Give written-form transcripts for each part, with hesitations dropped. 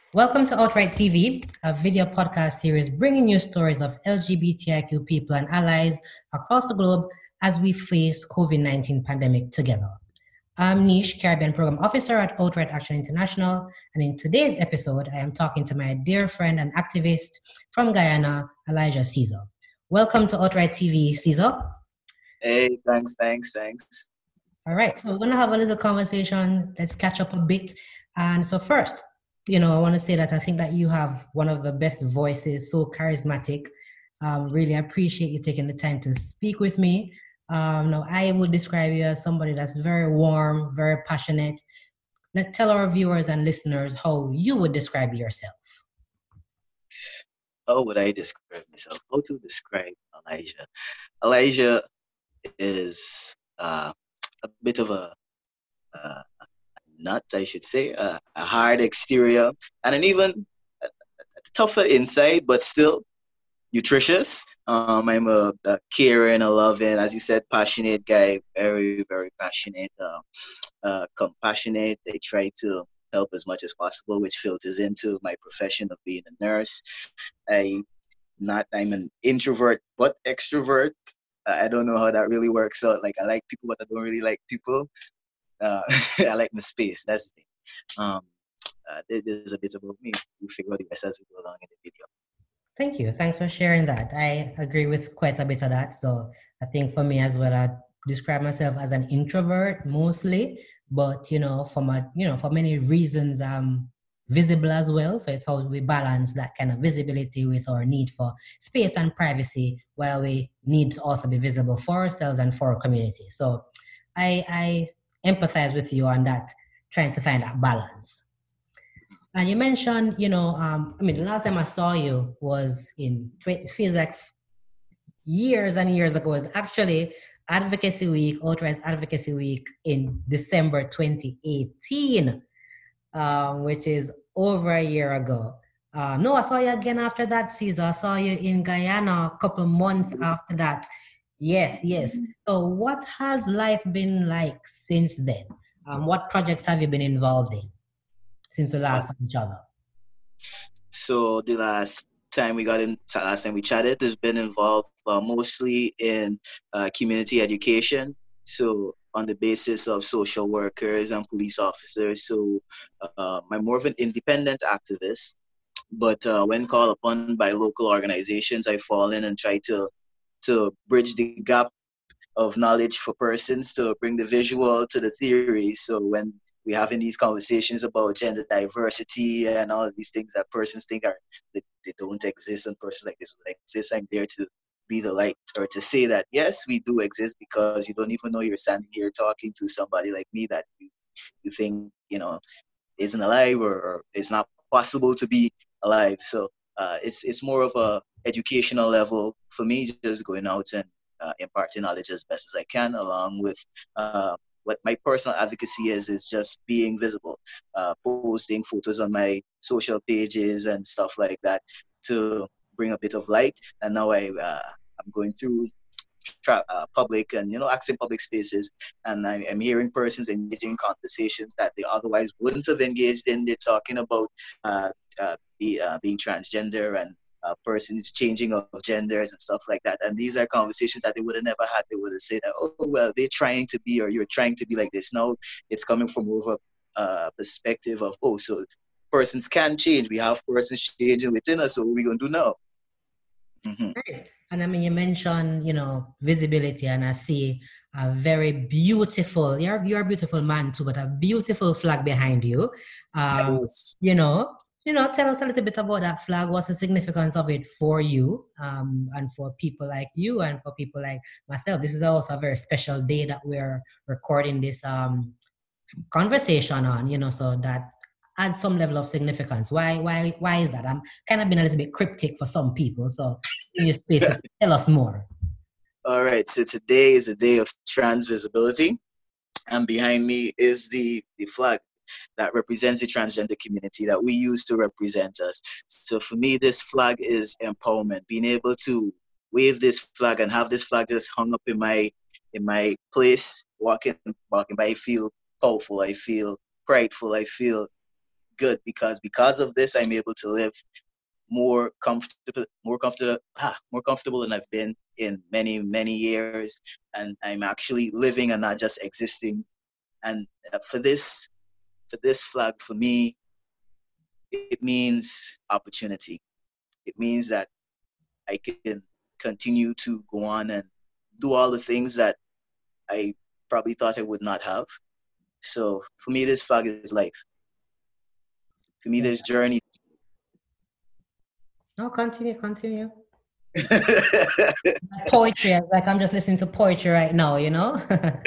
Welcome to Outright TV, a video podcast series bringing you stories of LGBTIQ people and allies across the globe as we face COVID-19 pandemic together. I'm Nish, Caribbean Program Officer at Outright Action International, and in today's episode, I am talking to my dear friend and activist from Guyana, Elijah Caesar. Welcome to Outright TV, Caesar. Hey, thanks. All right, so we're going to have a little conversation. Let's catch up a bit. And so first, I want to say that I think that you have one of the best voices, so charismatic. Really appreciate you taking the time to speak with me. Now, I would describe you as somebody that's very warm, very passionate. Let's tell our viewers and listeners how you would describe yourself. How would I describe myself? How to describe Elijah? Elijah is a bit of a nut, I should say, a hard exterior, and an even tougher inside, but still nutritious. I'm a caring, a loving, as you said, passionate guy, very, very passionate, compassionate. I try to help as much as possible, which filters into my profession of being a nurse. I'm an introvert, but extrovert. I don't know how that really works out. Like, I like people, but I don't really like people. I like my space. That's the thing. There's a bit about me. You figure out the rest as we go along in the video. Thank you. Thanks for sharing that. I agree with quite a bit of that. So I think for me as well, I describe myself as an introvert mostly, but for many reasons, I'm visible as well. So it's how we balance that kind of visibility with our need for space and privacy, while we need to also be visible for ourselves and for our community. So I empathize with you on that, trying to find that balance. And you mentioned, the last time I saw you was it feels like years and years ago. It's actually Advocacy Week, Outright Advocacy Week in December 2018, which is over a year ago. No, I saw you again after that, Caesar. I saw you in Guyana a couple months after that. Yes. So what has life been like since then? What projects have you been involved in since we last saw each other? So the last time we chatted, has been involved mostly in community education. So on the basis of social workers and police officers. So I'm more of an independent activist, but when called upon by local organizations, I fall in and try to bridge the gap of knowledge for persons to bring the visual to the theory. So when we're having these conversations about gender diversity and all of these things that persons think they don't exist and persons like this would exist, I'm there to be the light, or to say that yes, we do exist, because you don't even know you're standing here talking to somebody like me that you think isn't alive, or it's not possible to be alive. So it's more of a educational level for me, just going out and imparting knowledge as best as I can, along with what my personal advocacy is just being visible, posting photos on my social pages and stuff like that to bring a bit of light. And now I'm going through public and accessing public spaces, and I'm hearing persons engaging in conversations that they otherwise wouldn't have engaged in. They're talking about being transgender and persons changing of genders and stuff like that. And these are conversations that they would have never had. They would have said that, oh, well, they're trying to be, or you're trying to be like this. Now it's coming from more of a perspective of, oh, so persons can change. We have persons changing within us. So what are we going to do now? Mm-hmm. Nice. And I mean, you mentioned, visibility, and I see a very beautiful, you're a beautiful man too, but a beautiful flag behind you. Yes. Tell us a little bit about that flag. What's the significance of it for you, and for people like you and for people like myself? This is also a very special day that we're recording this conversation on, so that adds some level of significance. Why is that? I'm kind of being a little bit cryptic for some people, so please tell us more. All right, so today is a day of trans visibility, and behind me is the flag that represents the transgender community that we use to represent us. So for me, this flag is empowerment. Being able to wave this flag and have this flag just hung up in my place, walking by, I feel powerful, I feel prideful, I feel good because of this, I'm able to live more comfortable than I've been in many years, and I'm actually living and not just existing. And for this flag for me, it means opportunity. It means that I can continue to go on and do all the things that I probably thought I would not have. So for me, this flag is life. For me, Yeah. this journey. No, continue. Poetry, like I'm just listening to poetry right now, you know?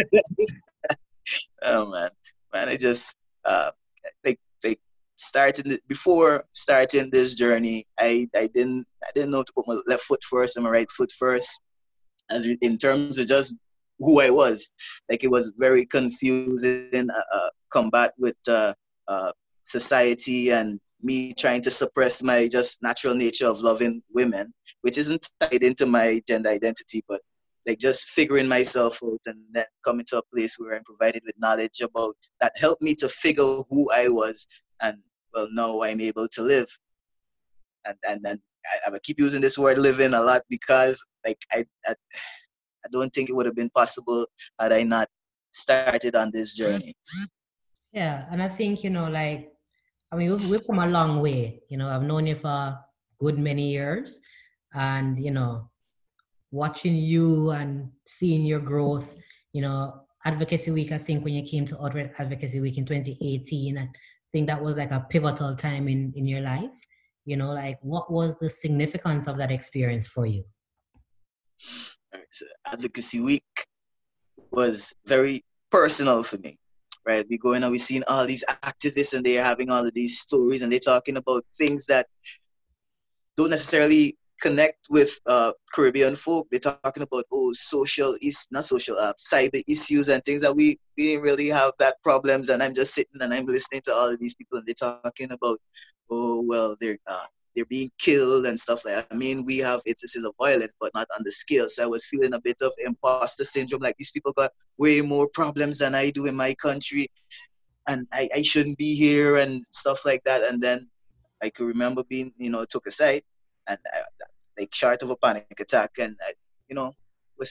Oh man, I just like starting before starting this journey, I didn't know to put my left foot first and my right foot first, as in terms of just who I was. Like it was very confusing, combat with uh, society and me trying to suppress my just natural nature of loving women, which isn't tied into my gender identity, but like just figuring myself out and then coming to a place where I'm provided with knowledge about that helped me to figure who I was. And well, now I'm able to live. And I keep using this word living a lot because like I don't think it would have been possible had I not started on this journey. Yeah, and I think, like, I mean, we've come a long way. I've known you for a good many years, and, watching you and seeing your growth, Advocacy Week, I think when you came to Outward Advocacy Week in 2018, I think that was like a pivotal time in your life. Like, what was the significance of that experience for you? Right, so Advocacy Week was very personal for me. Right, we going and we seeing all these activists and they're having all of these stories and they're talking about things that don't necessarily connect with Caribbean folk. They're talking about not social, cyber issues and things that we didn't really have that problems. And I'm just sitting and I'm listening to all of these people and they're talking about, oh well, they're being killed and stuff like that. I mean, we have instances of violence, but not on the scale. So I was feeling a bit of imposter syndrome. Like these people got way more problems than I do in my country, and I shouldn't be here and stuff like that. And then I could remember being, took aside and like short of a panic attack. And we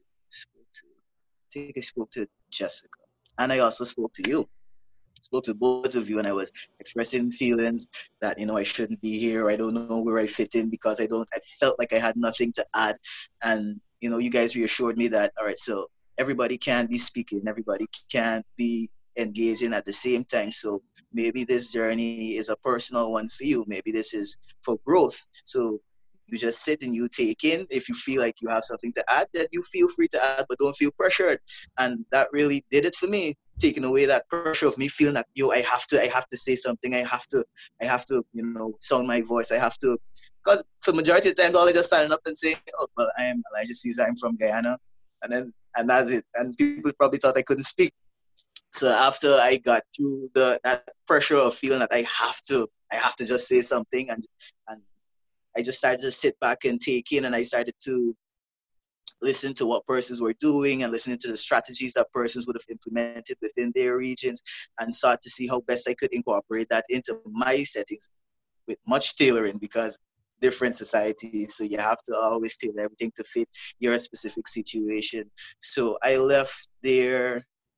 I think I spoke to Jessica. And I also spoke to you. Spoke to both of you, and I was expressing feelings that, I shouldn't be here. I don't know where I fit in because I felt like I had nothing to add. And, you guys reassured me that, all right, so everybody can't be speaking, everybody can't be engaging at the same time. So maybe this journey is a personal one for you. Maybe this is for growth. So you just sit and you take in. If you feel like you have something to add, then you feel free to add, but don't feel pressured. And that really did it for me, taking away that pressure of me feeling that I have to say something. I have to, sound my voice. I have to, because for the majority of the time, all I just standing up and saying, oh, well, I am Elijah Caesar, I'm from Guyana. And that's it. And people probably thought I couldn't speak. So after I got through that pressure of feeling that I have to just say something, and I just started to sit back and take in, and I started to listen to what persons were doing and listening to the strategies that persons would have implemented within their regions, and sought to see how best I could incorporate that into my settings with much tailoring, because different societies, so you have to always tailor everything to fit your specific situation. So I left there.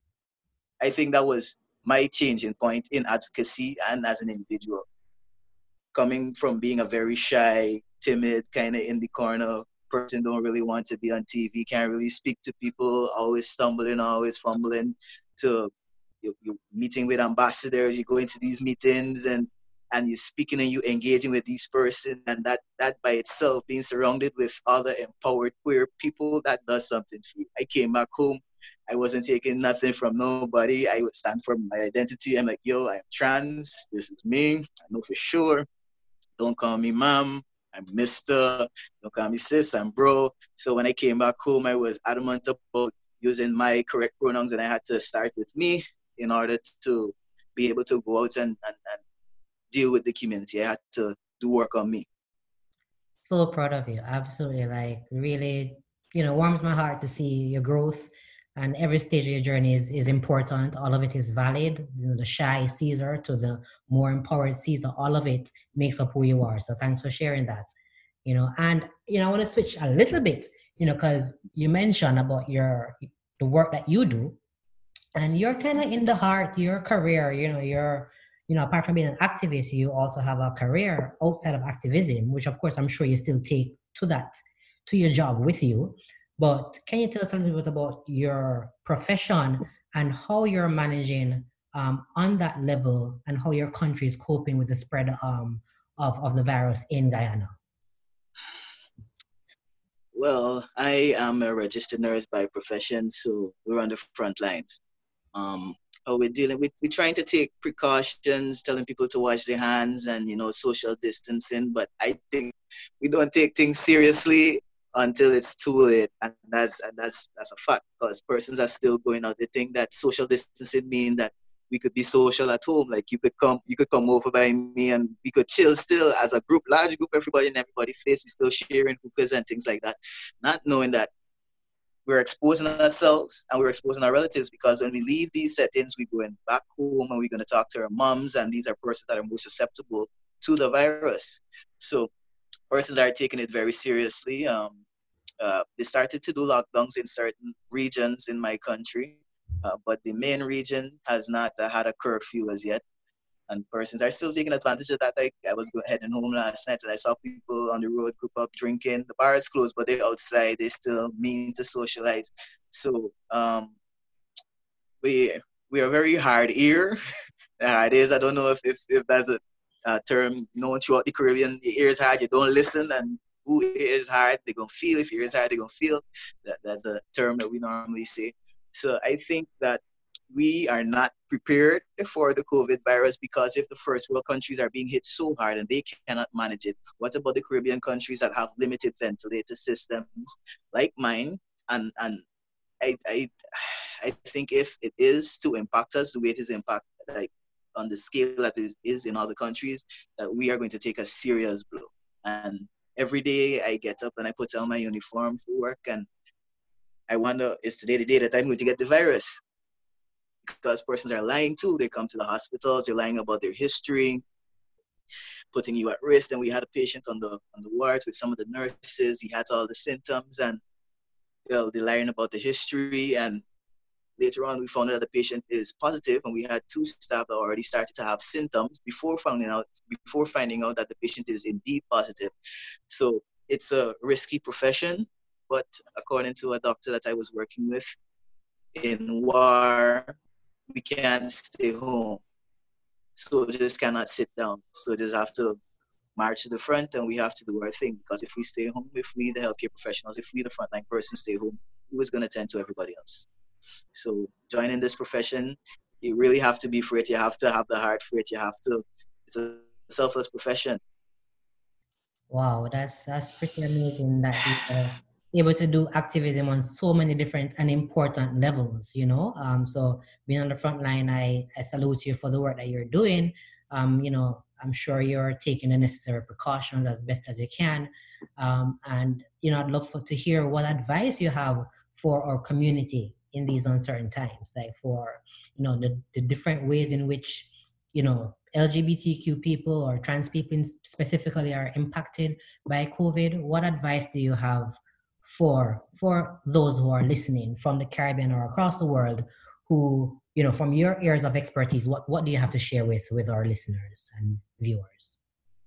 I think that was my changing point in advocacy and as an individual, coming from being a very shy, timid, kind of in the corner person, don't really want to be on TV, can't really speak to people, always stumbling, always fumbling, to you meeting with ambassadors, you go into these meetings and you're speaking and you engaging with these person, and that by itself, being surrounded with other empowered queer people, that does something for you. I came back home, I wasn't taking nothing from nobody. I would stand for my identity. I'm like, yo, I'm trans, this is me, I know for sure. Don't call me mom, I'm Mr. Don't call me sis, I'm bro. So when I came back home, I was adamant about using my correct pronouns, and I had to start with me in order to be able to go out and deal with the community. I had to do work on me. So proud of you. Absolutely. Like, really, warms my heart to see your growth And every stage of your journey is important. All of it is valid. You know, the shy Caesar to the more empowered Caesar, all of it makes up who you are. So thanks for sharing that. You know, and you know, I want to switch a little bit, you know, because you mentioned about the work that you do, and you're kind of in the heart, your career, you know, apart from being an activist, you also have a career outside of activism, which of course I'm sure you still take to your job with you. But can you tell us a little bit about your profession and how you're managing on that level, and how your country is coping with the spread of the virus in Guyana? Well, I am a registered nurse by profession, so we're on the front lines. We're dealing with, we're trying to take precautions, telling people to wash their hands and, you know, social distancing. But I think we don't take things seriously until it's too late, and that's a fact, because persons are still going out. They think that social distancing means that we could be social at home. Like you could come over by me and we could chill still as a group, large group, everybody in everybody's face. We still sharing hookahs and things like that, not knowing that we're exposing ourselves and we're exposing our relatives, because when we leave these settings, we're going back home and we're going to talk to our moms, and these are persons that are most susceptible to the virus. So persons are taking it very seriously. They started to do lockdowns in certain regions in my country, but the main region has not had a curfew as yet. And persons are still taking advantage of that. I was heading home last night and I saw people on the road group up drinking. The bar is closed, but they're outside. They still mean to socialize. So we are very hard here. Hard is, I don't know if that's a term known throughout the Caribbean. The ear is hard, you don't listen, and who is hard, they're gonna feel. If your ear is hard, they're gonna feel. That's a term that we normally say. So I think that we are not prepared for the COVID virus, because if the first world countries are being hit so hard and they cannot manage it, what about the Caribbean countries that have limited ventilator systems like mine? And I I think if it is to impact us the way it is impact, like on the scale that it is in other countries, that we are going to take a serious blow. And every day I get up and I put on my uniform for work, and I wonder, is today the day that I'm going to get the virus? Because persons are lying too. They come to the hospitals, they're lying about their history, putting you at risk. And we had a patient on the wards with some of the nurses. He had all the symptoms, and they're lying about the history. And later on, we found out that the patient is positive, and we had 2 staff that already started to have symptoms before finding out that the patient is indeed positive. So it's a risky profession, but according to a doctor that I was working with, in war, we can't stay home. So just cannot sit down. So just have to march to the front, and we have to do our thing. Because if we stay home, if we, the healthcare professionals, if we, the frontline person, stay home, who is going to tend to everybody else? So joining this profession, you really have to be for it. You have to have the heart for it. It's a selfless profession. Wow, that's pretty amazing that you are able to do activism on so many different and important levels, you know. So being on the front line, I salute you for the work that you're doing. You know, I'm sure you're taking the necessary precautions as best as you can. And you know, I'd love to hear what advice you have for our community in these uncertain times, like for, you know, the different ways in which, you know, LGBTQ people or trans people specifically are impacted by COVID. What advice do you have for those who are listening from the Caribbean or across the world, who, you know, from your areas of expertise, what do you have to share with our listeners and viewers?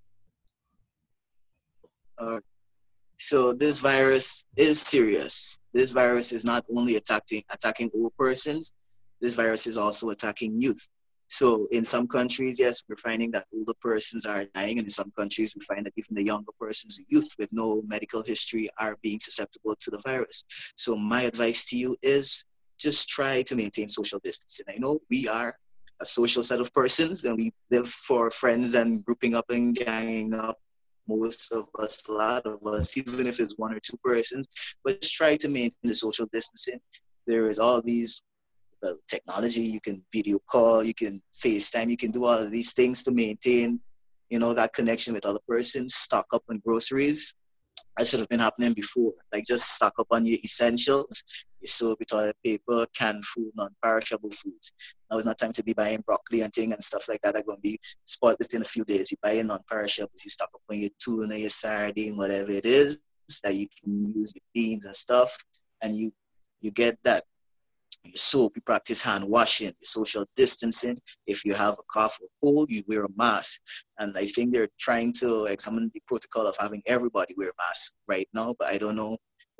So this virus is serious. This virus is not only attacking old persons, this virus is also attacking youth. So in some countries, yes, we're finding that older persons are dying, and in some countries we find that even the younger persons, the youth with no medical history, are being susceptible to the virus. So my advice to you is just try to maintain social distancing. I know we are a social set of persons and we live for friends and grouping up and ganging up, most of us, a lot of us, even if it's 1 or 2 persons, but just try to maintain the social distancing. There is all these technology, you can video call, you can FaceTime, you can do all of these things to maintain, you know, that connection with other persons. Stock up on groceries. that should have been happening before. Like just stock up on your essentials, your soap, your toilet paper, canned food, non-perishable foods. Now it's not time to be buying broccoli and things and stuff like that are going to be spoiled within a few days. You buy your non-perishables, you stock up on your tuna, your sardine, whatever it is that you can use, your beans and stuff, and you get that. Your soap, you practice hand washing, your social distancing. If you have a cough or cold, you wear a mask. And I think they're trying to examine the protocol of having everybody wear a mask right now, but I don't know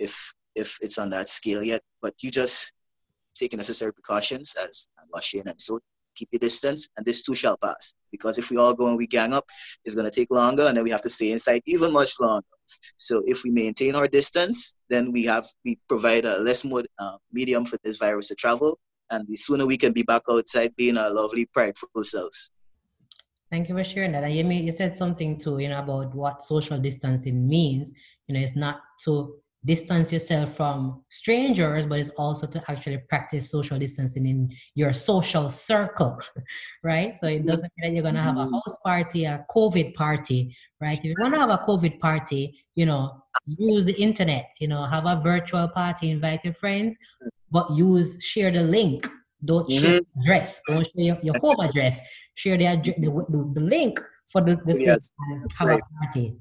if it's on that scale yet. But you just take necessary precautions as hand washing and so keep your distance, and this too shall pass. Because if we all go and we gang up, it's going to take longer, and then we have to stay inside even much longer. So if we maintain our distance, then we provide a less medium for this virus to travel, and the sooner we can be back outside being our lovely, prideful selves. Thank you for sharing that. And you said something too, about what social distancing means. It's not to distance yourself from strangers, but it's also to actually practice social distancing in your social circle, right? So it doesn't mean that you're going to have a house party, a COVID party, right? If you want to have a COVID party, use the internet, have a virtual party, invite your friends, but share the link. Don't share the address. Don't share your home address. Share the link for the Yes, have a party.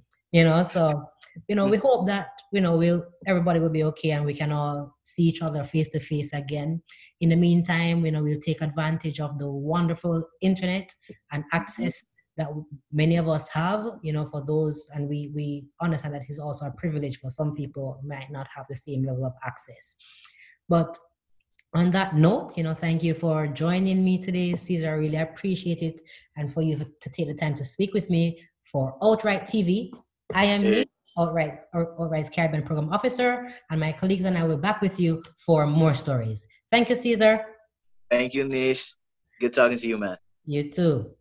So we hope that everybody will be okay and we can all see each other face to face again. In the meantime, we'll take advantage of the wonderful internet and access that many of us have. For those, and we understand that it's also a privilege for some people who might not have the same level of access. But on that note, thank you for joining me today, Caesar. I really appreciate it, and for you to take the time to speak with me for Outright TV. I am Nish, Outright's Caribbean Program Officer, and my colleagues and I will be back with you for more stories. Thank you, Caesar. Thank you, Nish. Good talking to you, man. You too.